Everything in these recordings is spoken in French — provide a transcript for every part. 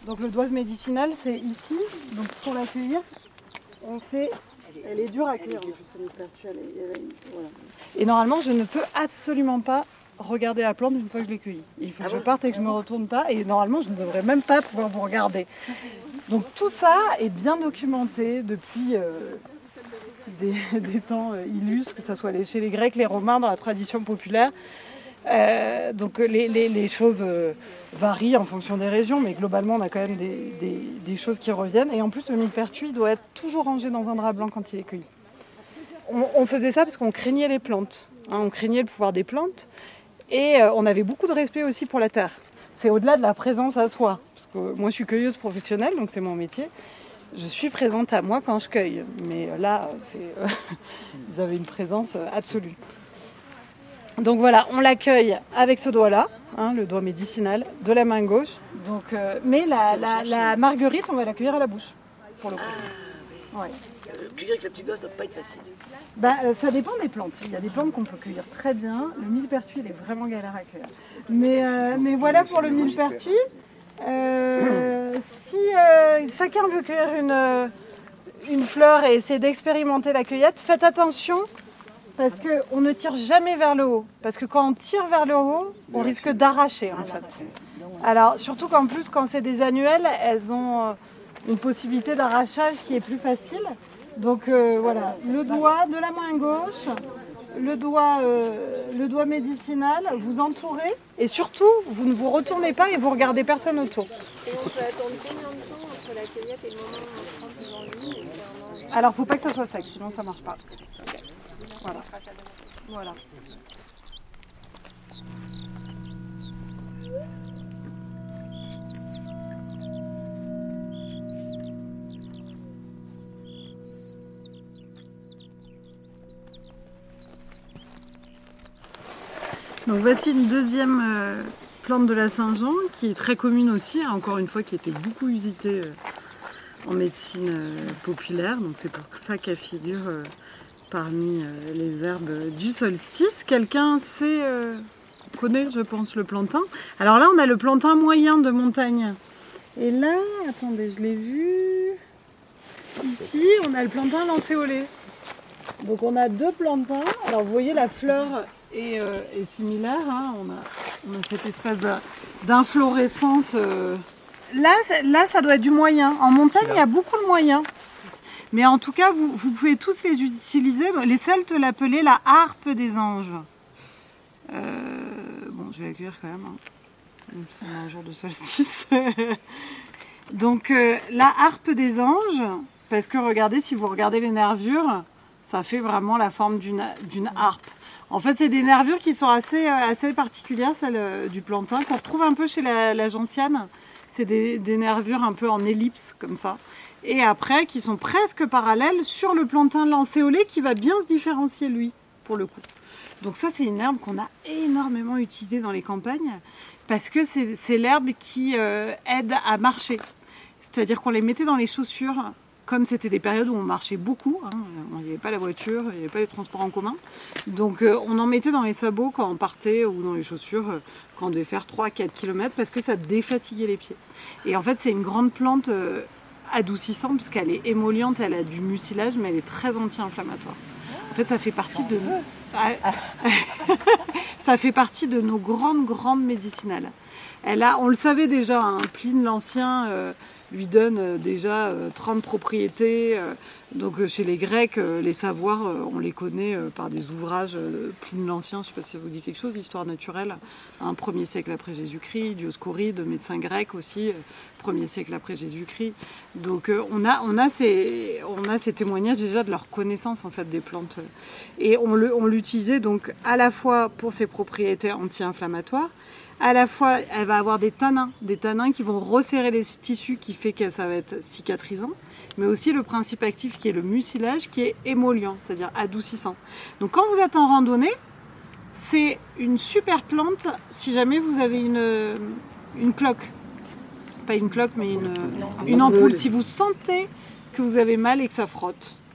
Donc le doigt médicinal, c'est ici. Donc pour la cueillir, on fait... Elle est dure à cueillir, voilà. Et normalement, je ne peux absolument pas regarder la plante une fois que je l'ai cueillie. Il faut que je parte et que je ne me retourne pas. Et normalement, je ne devrais même pas pouvoir vous regarder. Donc tout ça est bien documenté depuis des temps illustres, que ce soit chez les Grecs, les Romains, dans la tradition populaire. Donc les choses varient en fonction des régions, mais globalement on a quand même des choses qui reviennent. Et en plus le millepertuis doit être toujours rangé dans un drap blanc quand il est cueilli. On faisait ça parce qu'on craignait les plantes, on craignait le pouvoir des plantes, et on avait beaucoup de respect aussi pour la terre. C'est au-delà de la présence à soi, parce que moi je suis cueilleuse professionnelle, donc c'est mon métier. Je suis présente à moi quand je cueille, mais là vous avez une présence absolue. Donc voilà, on l'accueille avec ce doigt-là, le doigt médicinal, de la main gauche. Donc, mais la marguerite, on va l'accueillir à la bouche, pour le coup. Ouais. Cueillir avec le petit doigt, ça ne doit pas être facile. Ça dépend des plantes. Il y a des plantes qu'on peut cueillir très bien. Le millepertuis, il est vraiment galère à cueillir. Mais voilà pour le millepertuis. Si chacun veut cueillir une fleur et essayer d'expérimenter la cueillette, faites attention. Parce qu'on ne tire jamais vers le haut. Parce que quand on tire vers le haut, on risque d'arracher en fait. Alors surtout qu'en plus quand c'est des annuelles, elles ont une possibilité d'arrachage qui est plus facile. Donc voilà, le doigt de la main gauche, le doigt médicinal, vous entourez. Et surtout, vous ne vous retournez pas et vous regardez personne autour. Et on peut attendre combien de temps entre la cueillette et le moment où on se rend devant lui? Alors faut pas que ça soit sec, sinon ça marche pas. Voilà. Donc voici une deuxième plante de la Saint-Jean qui est très commune aussi, encore une fois qui était beaucoup usitée en médecine populaire. Donc c'est pour ça qu'elle figure parmi les herbes du solstice. Quelqu'un connaît, je pense, le plantain. Alors là, on a le plantain moyen de montagne. Et là, attendez, je l'ai vu. Ici, on a le plantain lancéolé. Donc on a deux plantains. Alors vous voyez, la fleur est similaire. On a cette espèce d'inflorescence. Là, ça doit être du moyen. En montagne, il y a beaucoup de moyen. Mais en tout cas, vous pouvez tous les utiliser. Les Celtes l'appelaient la harpe des anges. Bon, je vais l'accueillir quand même. Même si c'est un jour de solstice. Donc, la harpe des anges, parce que regardez, si vous regardez les nervures, ça fait vraiment la forme d'une harpe. En fait, c'est des nervures qui sont assez particulières, celles du plantain, qu'on retrouve un peu chez la gentiane. C'est des nervures un peu en ellipse, comme ça. Et après, qui sont presque parallèles sur le plantain lancéolé, qui va bien se différencier, lui, pour le coup. Donc ça, c'est une herbe qu'on a énormément utilisée dans les campagnes, parce que c'est l'herbe qui aide à marcher. C'est-à-dire qu'on les mettait dans les chaussures, comme c'était des périodes où on marchait beaucoup, il n'y avait pas la voiture, il n'y avait pas les transports en commun. Donc on en mettait dans les sabots quand on partait, ou dans les chaussures quand on devait faire 3-4 km, parce que ça défatiguait les pieds. Et en fait, c'est une grande plante adoucissante, parce qu'elle est émolliente, elle a du mucilage, mais elle est très anti-inflammatoire. En fait, ça fait partie de ça fait partie de nos grandes médicinales. On le savait déjà, Pline l'Ancien lui donne déjà 30 propriétés. Donc chez les Grecs, les savoirs, on les connaît par des ouvrages. Pline l'Ancien, je ne sais pas si ça vous dit quelque chose, Histoire naturelle, 1er siècle après Jésus-Christ, Dioscoride, médecin grec aussi, 1er siècle après Jésus-Christ. Donc on a ces témoignages déjà de leur connaissance en fait des plantes. Et on l'utilisait donc à la fois pour ses propriétés anti-inflammatoires, à la fois elle va avoir des tanins qui vont resserrer les tissus, qui fait que ça va être cicatrisant, mais aussi le principe actif qui est le mucilage, qui est émollient, c'est-à-dire adoucissant. Donc quand vous êtes en randonnée, c'est une super plante si jamais vous avez une cloque. Pas une cloque, mais une ampoule. Si vous sentez que vous avez mal et que ça frotte.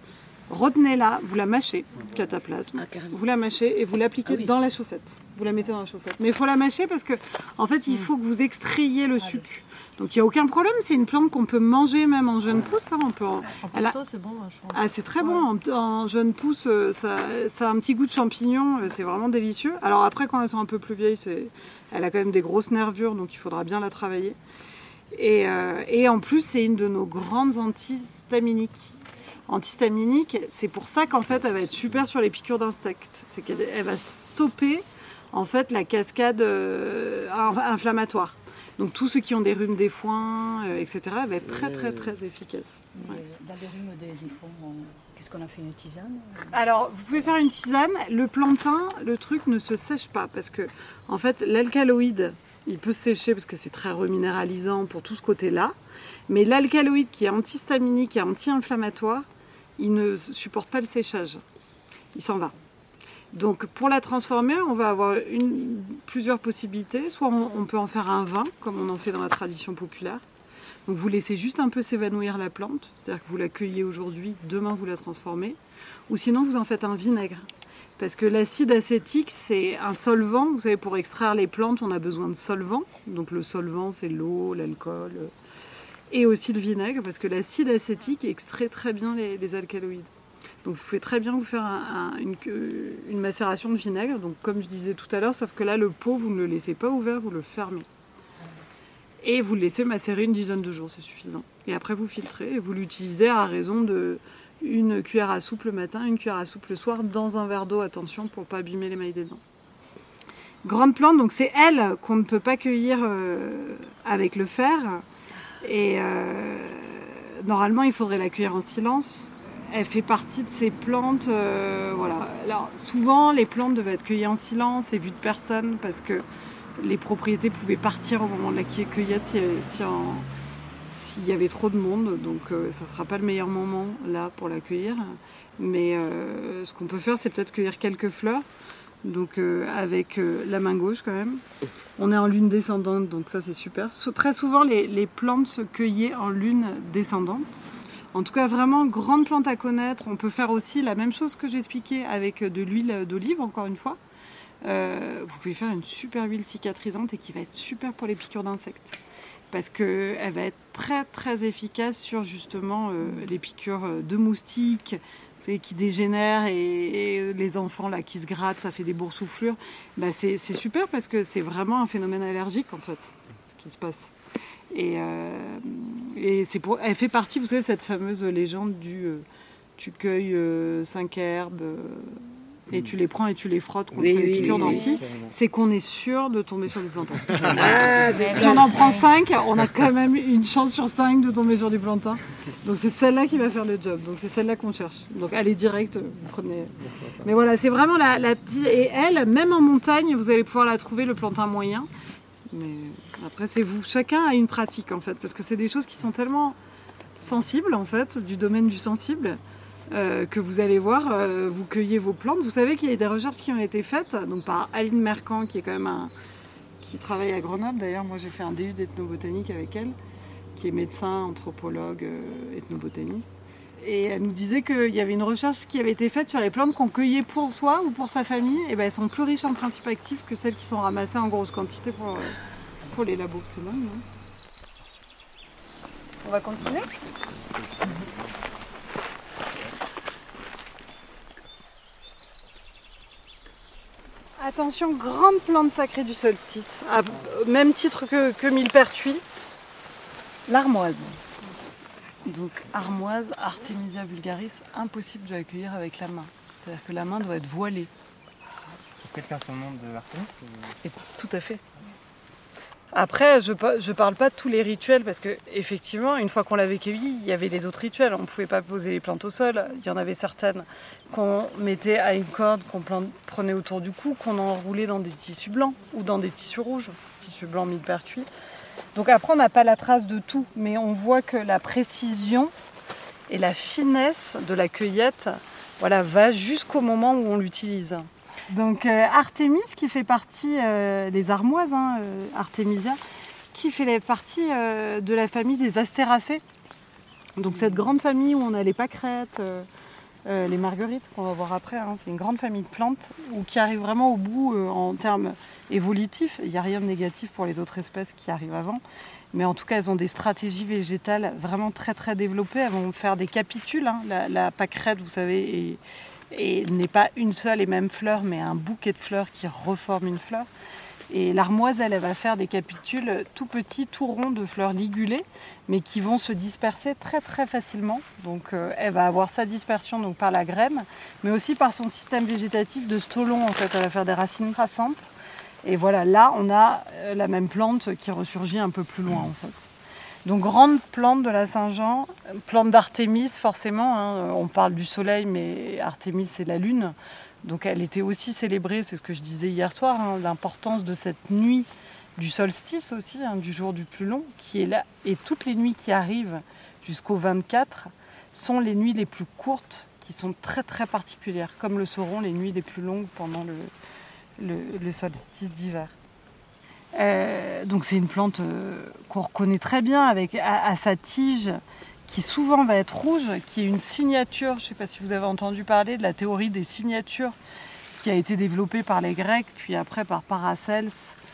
retenez-la, vous la mâchez, cataplasme, carrément. vous la mâchez et vous l'appliquez dans la chaussette. Vous la mettez dans la chaussette. Mais il faut la mâcher parce que, en fait, il faut que vous extrayiez le sucre. Donc il n'y a aucun problème, c'est une plante qu'on peut manger même en jeune pousse. Hein, on peut En pesto, c'est bon. c'est très bon, en jeune pousse, ça a un petit goût de champignon, c'est vraiment délicieux. Alors après, quand elles sont un peu plus vieilles, elle a quand même des grosses nervures, donc il faudra bien la travailler. Et en plus, c'est une de nos grandes antihistaminiques. Antihistaminique, c'est pour ça qu'en fait, elle va être super sur les piqûres d'insectes. C'est qu'elle va stopper en fait la cascade inflammatoire. Donc tous ceux qui ont des rhumes des foins, etc., va être très très très efficace. Ouais. Dans les rhumes des foins, qu'est-ce qu'on a fait, une tisane? Alors vous pouvez faire une tisane. Le plantain, le truc ne se sèche pas parce que en fait l'alcaloïde, il peut se sécher parce que c'est très reminéralisant pour tout ce côté-là. Mais l'alcaloïde qui est antihistaminique et anti-inflammatoire, il ne supporte pas le séchage. Il s'en va. Donc pour la transformer, on va avoir plusieurs possibilités. Soit on peut en faire un vin, comme on en fait dans la tradition populaire. Donc vous laissez juste un peu s'évanouir la plante, c'est-à-dire que vous la cueillez aujourd'hui, demain vous la transformez. Ou sinon vous en faites un vinaigre. Parce que l'acide acétique, c'est un solvant. Vous savez, pour extraire les plantes, on a besoin de solvant. Donc le solvant, c'est l'eau, l'alcool, et aussi le vinaigre, parce que l'acide acétique extrait très bien les alcaloïdes. Donc vous pouvez très bien vous faire une macération de vinaigre, donc comme je disais tout à l'heure, sauf que là le pot vous ne le laissez pas ouvert, vous le fermez. Et vous le laissez macérer une dizaine de jours, c'est suffisant. Et après vous filtrez et vous l'utilisez à raison de une cuillère à soupe le matin, une cuillère à soupe le soir, dans un verre d'eau, attention pour ne pas abîmer l'émail des dents. Grande plante, donc c'est elle qu'on ne peut pas cueillir avec le fer. Et normalement il faudrait la cueillir en silence. Elle fait partie de ces plantes, voilà. Alors, souvent, les plantes devaient être cueillies en silence et vues de personne parce que les propriétés pouvaient partir au moment de la cueillette s'il y avait trop de monde. Donc, ça ne sera pas le meilleur moment là pour la cueillir. Mais ce qu'on peut faire, c'est peut-être cueillir quelques fleurs. Donc, avec la main gauche quand même. On est en lune descendante, donc ça c'est super. Très souvent, les plantes se cueillent en lune descendante. En tout cas, vraiment, grande plante à connaître. On peut faire aussi la même chose que j'expliquais avec de l'huile d'olive, encore une fois. Vous pouvez faire une super huile cicatrisante et qui va être super pour les piqûres d'insectes. Parce qu'elle va être très très efficace sur justement les piqûres de moustiques, vous savez, qui dégénèrent et les enfants là, qui se grattent, ça fait des boursouflures. Bah, c'est super parce que c'est vraiment un phénomène allergique en fait, ce qui se passe. Et elle fait partie, vous savez, cette fameuse légende du tu cueilles 5 herbes et tu les prends et tu les frottes contre les piqûres d'ortie. C'est qu'on est sûr de tomber sur du plantain. Si on en prend 5, on a quand même une chance sur 5 de tomber sur du plantain. Donc c'est celle-là qui va faire le job. Donc c'est celle-là qu'on cherche. Donc allez direct, prenez. Mais voilà, c'est vraiment la petite. Et elle, même en montagne, vous allez pouvoir la trouver, le plantain moyen. Mais après, c'est vous. Chacun a une pratique, en fait, parce que c'est des choses qui sont tellement sensibles, en fait, du domaine du sensible, que vous allez voir, vous cueillez vos plantes. Vous savez qu'il y a des recherches qui ont été faites, donc par Aline Mercant, qui est quand même qui travaille à Grenoble. D'ailleurs, moi, j'ai fait un DU d'ethnobotanique avec elle, qui est médecin, anthropologue, ethnobotaniste. Et elle nous disait qu'il y avait une recherche qui avait été faite sur les plantes qu'on cueillait pour soi ou pour sa famille. Et ben, elles sont plus riches en principes actifs que celles qui sont ramassées en grosse quantité pour les labos. C'est dingue, non ? On va continuer ? Attention, grande plante sacrée du solstice, au même titre que millepertuis, l'armoise. Donc armoise, Artemisia vulgaris, impossible de l'accueillir avec la main. C'est-à-dire que la main doit être voilée. Quelqu'un son nom de Artemis Tout à fait. Après, je parle pas de tous les rituels parce que effectivement, une fois qu'on l'avait cueilli, il y avait des autres rituels. On ne pouvait pas poser les plantes au sol. Il y en avait certaines qu'on mettait à une corde, qu'on prenait autour du cou, qu'on enroulait dans des tissus blancs ou dans des tissus rouges, tissus blancs millepertuis. Donc après, on n'a pas la trace de tout, mais on voit que la précision et la finesse de la cueillette, voilà, va jusqu'au moment où on l'utilise. Donc Artémis, qui fait partie des armoises, Artemisia, qui fait partie de la famille des astéracées. Donc cette grande famille où on a les pâquerettes, les marguerites qu'on va voir après, hein. C'est une grande famille de plantes qui arrive vraiment au bout en termes évolutifs. Il n'y a rien de négatif pour les autres espèces qui arrivent avant. Mais en tout cas, elles ont des stratégies végétales vraiment très très développées. Elles vont faire des capitules. Hein. La pâquerette, vous savez, n'est pas une seule et même fleur, mais un bouquet de fleurs qui reforme une fleur. Et l'armoise, elle va faire des capitules tout petits, tout ronds de fleurs ligulées, mais qui vont se disperser très très facilement. Donc elle va avoir sa dispersion donc, par la graine, mais aussi par son système végétatif de stolon. En fait, elle va faire des racines traçantes. Et voilà, là, on a la même plante qui ressurgit un peu plus loin, en fait. Donc, grande plante de la Saint-Jean, plante d'Artémis, forcément. Hein. On parle du soleil, mais Artémis, c'est la lune. Donc, elle était aussi célébrée, c'est ce que je disais hier soir, hein, l'importance de cette nuit du solstice aussi, hein, du jour du plus long, qui est là. Et toutes les nuits qui arrivent jusqu'au 24 sont les nuits les plus courtes, qui sont très, très particulières, comme le seront les nuits les plus longues pendant le solstice d'hiver. Donc c'est une plante qu'on reconnaît très bien avec à sa tige qui souvent va être rouge, qui est une signature, je ne sais pas si vous avez entendu parler de la théorie des signatures qui a été développée par les Grecs, puis après par Paracelse,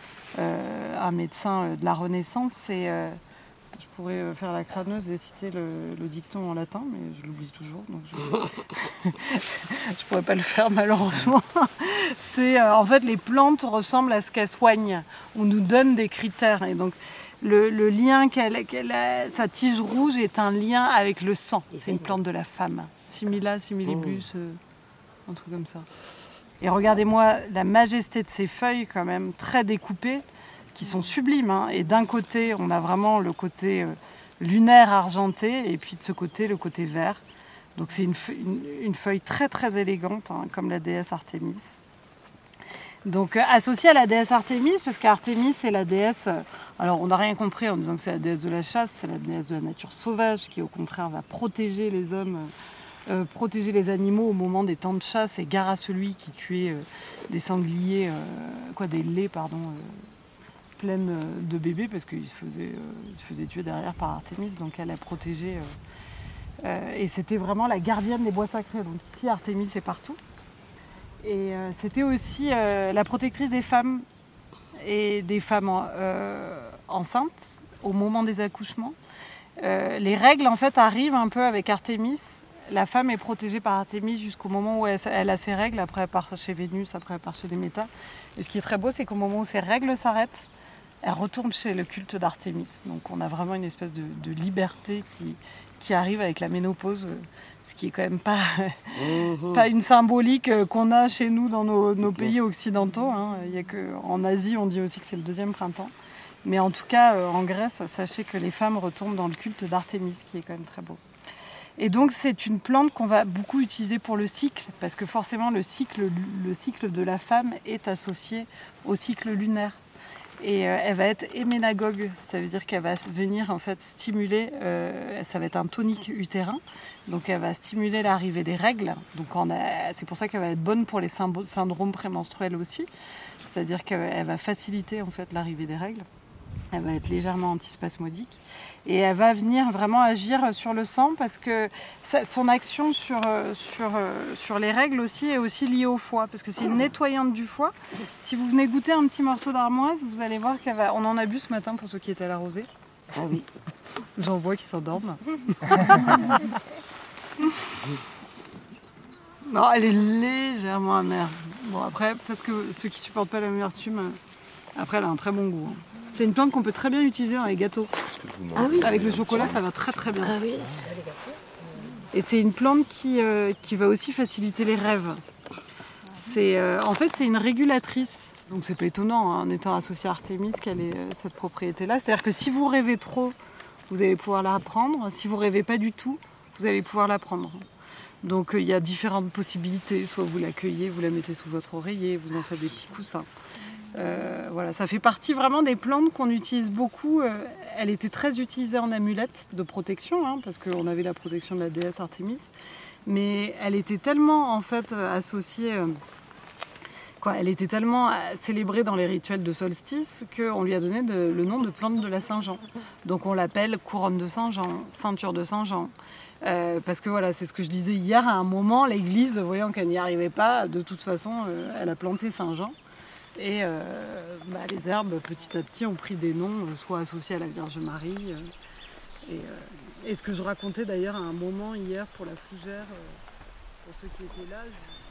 un médecin de la Renaissance. Je pourrais faire la crâneuse et citer le dicton en latin, mais je l'oublie toujours, donc je ne pourrais pas le faire malheureusement. En fait, les plantes ressemblent à ce qu'elles soignent. On nous donne des critères. Et donc, le lien qu'elle a, sa tige rouge est un lien avec le sang. C'est une plante de la femme. Simila, similibus, un truc comme ça. Et regardez-moi la majesté de ses feuilles, quand même, très découpées, qui sont sublimes. Hein. Et d'un côté, on a vraiment le côté lunaire argenté, et puis de ce côté, le côté vert. Donc c'est une feuille très très élégante, hein, comme la déesse Artémis. Donc associée à la déesse Artémis, parce qu'Artémis c'est la déesse, alors on n'a rien compris en disant que c'est la déesse de la chasse, c'est la déesse de la nature sauvage, qui au contraire va protéger les hommes, protéger les animaux au moment des temps de chasse, et gare à celui qui tuait des sangliers, des laits, pleines de bébés, parce qu'ils se faisaient tuer derrière par Artémis, donc elle a protégé... et c'était vraiment la gardienne des bois sacrés. Donc ici, Artémis est partout. Et c'était aussi la protectrice des femmes et des femmes enceintes au moment des accouchements. Les règles, en fait, arrivent un peu avec Artémis. La femme est protégée par Artémis jusqu'au moment où elle a ses règles. Après, elle part chez Vénus, après, elle part chez Déméter. Et ce qui est très beau, c'est qu'au moment où ses règles s'arrêtent, elle retourne chez le culte d'Artémis. Donc on a vraiment une espèce de liberté qui arrive avec la ménopause, ce qui est quand même pas une symbolique qu'on a chez nous dans nos pays occidentaux. Hein. Il y a qu'en Asie, on dit aussi que c'est le deuxième printemps. Mais en tout cas, en Grèce, sachez que les femmes retournent dans le culte d'Artémis, qui est quand même très beau. Et donc c'est une plante qu'on va beaucoup utiliser pour le cycle, parce que forcément le cycle de la femme est associé au cycle lunaire. Et elle va être héménagogue, c'est-à-dire qu'elle va venir en fait stimuler, ça va être un tonique utérin, donc elle va stimuler l'arrivée des règles. Donc c'est pour ça qu'elle va être bonne pour les syndromes prémenstruels aussi, c'est-à-dire qu'elle va faciliter en fait l'arrivée des règles. Elle va être légèrement antispasmodique et elle va venir vraiment agir sur le sang parce que son action sur les règles aussi est aussi liée au foie parce que c'est une nettoyante du foie. Si vous venez goûter un petit morceau d'armoise, vous allez voir on en a bu ce matin pour ceux qui étaient à la rosée. Ah oui. J'en vois qui s'endorment. Non, elle est légèrement amère. Bon après, peut-être que ceux qui supportent pas l'amertume, après elle a un très bon goût. Hein. C'est une plante qu'on peut très bien utiliser dans les gâteaux. Ah oui. Avec le chocolat, ça va très très bien. Ah oui. Et c'est une plante qui va aussi faciliter les rêves. En fait, c'est une régulatrice. Donc c'est pas étonnant, hein, en étant associée à Artémis, qu'elle ait cette propriété-là. C'est-à-dire que si vous rêvez trop, vous allez pouvoir la prendre. Si vous rêvez pas du tout, vous allez pouvoir la prendre. Donc il y a différentes possibilités. Soit vous l'accueillez, vous la mettez sous votre oreiller, vous en faites des petits coussins. Voilà, ça fait partie vraiment des plantes qu'on utilise beaucoup. Elle était très utilisée en amulette de protection, hein, parce qu'on avait la protection de la déesse Artémis. Mais elle était tellement en fait associée, elle était tellement célébrée dans les rituels de solstice qu'on lui a donné le nom de plante de la Saint-Jean. Donc on l'appelle couronne de Saint-Jean, ceinture de Saint-Jean. Parce que voilà, c'est ce que je disais hier, à un moment, l'église, voyant qu'elle n'y arrivait pas, de toute façon, elle a planté Saint-Jean. Et les herbes, petit à petit, ont pris des noms, soit associés à la Vierge Marie. Et ce que je racontais d'ailleurs à un moment hier pour la fougère, pour ceux qui étaient là.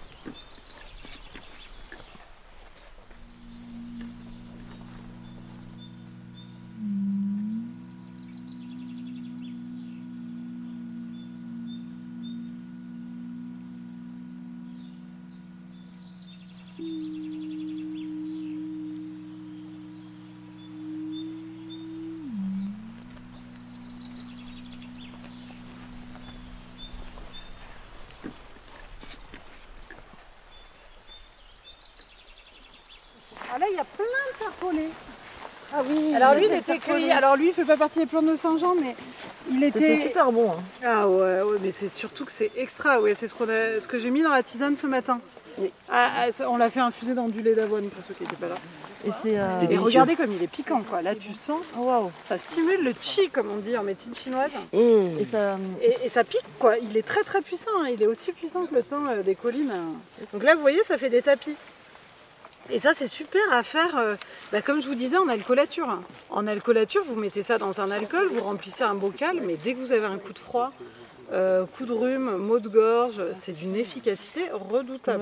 Ah là, il y a plein de serpolets. Ah oui. Alors lui, il était cueilli. Alors lui, il fait pas partie des plantes de Saint-Jean, mais il était super bon. Hein. Ah ouais, mais c'est surtout que c'est extra. Ouais, c'est ce que j'ai mis dans la tisane ce matin. Oui. On l'a fait infuser dans du lait d'avoine pour ceux qui n'étaient pas là. Et c'est Et regardez comme il est piquant, quoi. Là, tu sens. Waouh. Ça stimule le chi, comme on dit en médecine chinoise. Mmh. Et ça pique, quoi. Il est très très puissant. Hein. Il est aussi puissant que le thym des collines. Donc là, vous voyez, ça fait des tapis. Et ça, c'est super à faire, comme je vous disais, en alcoolature. En alcoolature, vous mettez ça dans un alcool, vous remplissez un bocal, mais dès que vous avez un coup de froid, coup de rhume, maux de gorge, c'est d'une efficacité redoutable.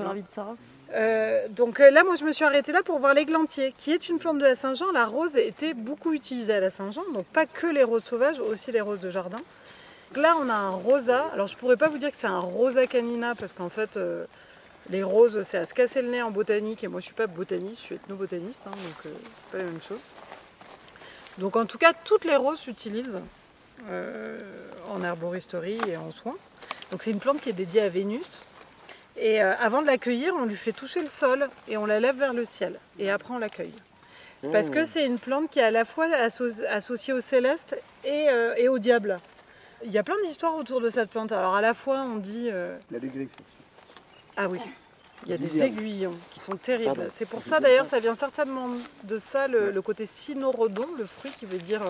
Donc là, moi, je me suis arrêtée là pour voir l'églantier, qui est une plante de la Saint-Jean. La rose était beaucoup utilisée à la Saint-Jean, donc pas que les roses sauvages, aussi les roses de jardin. Donc là, on a un rosa. Alors, je pourrais pas vous dire que c'est un rosa canina, parce qu'en fait... les roses, c'est à se casser le nez en botanique, et moi je suis pas botaniste, je suis ethnobotaniste, hein, donc c'est pas la même chose. Donc en tout cas, toutes les roses s'utilisent en herboristerie et en soins. Donc c'est une plante qui est dédiée à Vénus. Et avant de l'accueillir, on lui fait toucher le sol et on la lève vers le ciel. Et après on l'accueille. Parce que c'est une plante qui est à la fois associée au céleste et au diable. Il y a plein d'histoires autour de cette plante. Alors à la fois on dit... Il y a des griffes. Ah oui, il y a des aiguillons qui sont terribles. C'est pour ça d'ailleurs, ça vient certainement de ça, le côté cynorhodon, le fruit qui veut dire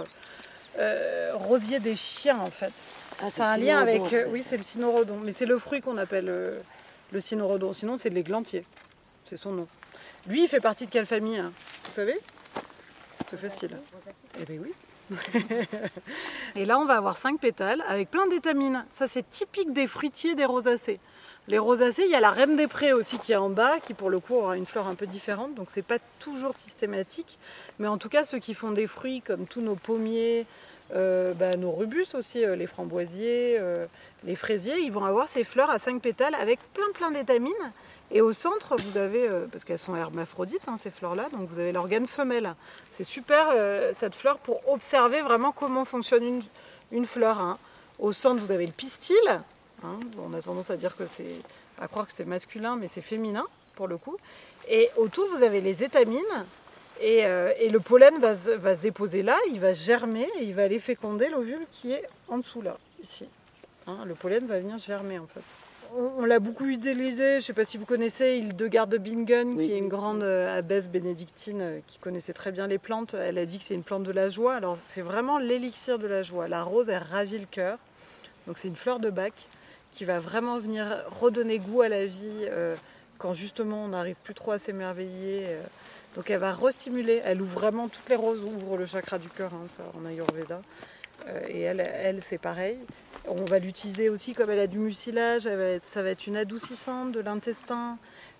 rosier des chiens en fait. Ah, c'est un lien avec... oui, c'est le cynorhodon, mais c'est le fruit qu'on appelle le cynorhodon. Sinon, c'est de l'églantier. C'est son nom. Lui, il fait partie de quelle famille, hein, vous savez? C'est facile. Eh bien oui. Et là, on va avoir 5 pétales avec plein d'étamines. Ça, c'est typique des fruitiers des rosacées. Les rosacées, il y a la reine des prés aussi qui est en bas, qui pour le coup aura une fleur un peu différente, donc c'est pas toujours systématique. Mais en tout cas, ceux qui font des fruits comme tous nos pommiers, nos rubus aussi, les framboisiers, les fraisiers, ils vont avoir ces fleurs à 5 pétales avec plein d'étamines. Et au centre, vous avez, parce qu'elles sont hermaphrodites, hein, ces fleurs-là, donc vous avez l'organe femelle. C'est super cette fleur pour observer vraiment comment fonctionne une fleur. Hein. Au centre, vous avez le pistil. Hein, on a tendance à dire à croire que c'est masculin, mais c'est féminin pour le coup. Et autour, vous avez les étamines. Et le pollen va se déposer là, il va germer et il va aller féconder l'ovule qui est en dessous là, ici. Hein, le pollen va venir germer en fait. On l'a beaucoup utilisé, je ne sais pas si vous connaissez Hildegarde de Bingen, qui est une grande abbesse bénédictine qui connaissait très bien les plantes. Elle a dit que c'est une plante de la joie. Alors c'est vraiment l'élixir de la joie. La rose, elle ravit le cœur. Donc c'est une fleur de bac qui va vraiment venir redonner goût à la vie quand justement on n'arrive plus trop à s'émerveiller. Donc elle va restimuler, elle ouvre vraiment, toutes les roses ouvrent le chakra du cœur, hein, ça, en Ayurveda. Et elle c'est pareil. On va l'utiliser aussi comme elle a du mucilage, ça va être une adoucissante de l'intestin.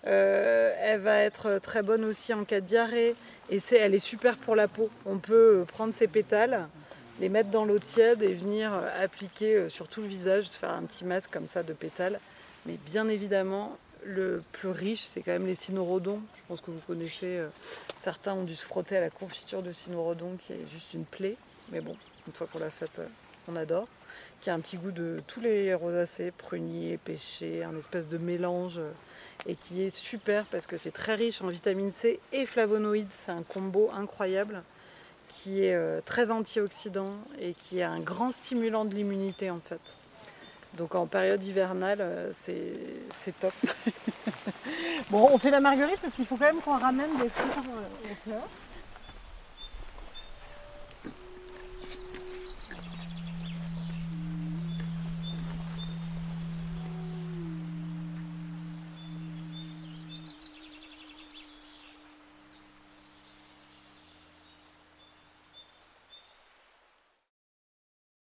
Elle va être très bonne aussi en cas de diarrhée. Et elle est super pour la peau. On peut prendre ses pétales, les mettre dans l'eau tiède et venir appliquer sur tout le visage, se faire un petit masque comme ça de pétales. Mais bien évidemment, le plus riche, c'est quand même les cynorhodons. Je pense que vous connaissez, certains ont dû se frotter à la confiture de cynorhodon qui est juste une plaie. Mais bon, une fois qu'on l'a faite, on adore. Qui a un petit goût de tous les rosacées, prunier, pêché, un espèce de mélange. Et qui est super parce que c'est très riche en vitamine C et flavonoïdes. C'est un combo incroyable qui est très antioxydant et qui est un grand stimulant de l'immunité en fait. Donc en période hivernale, c'est top. Bon, on fait la marguerite parce qu'il faut quand même qu'on ramène des fleurs aux fleurs.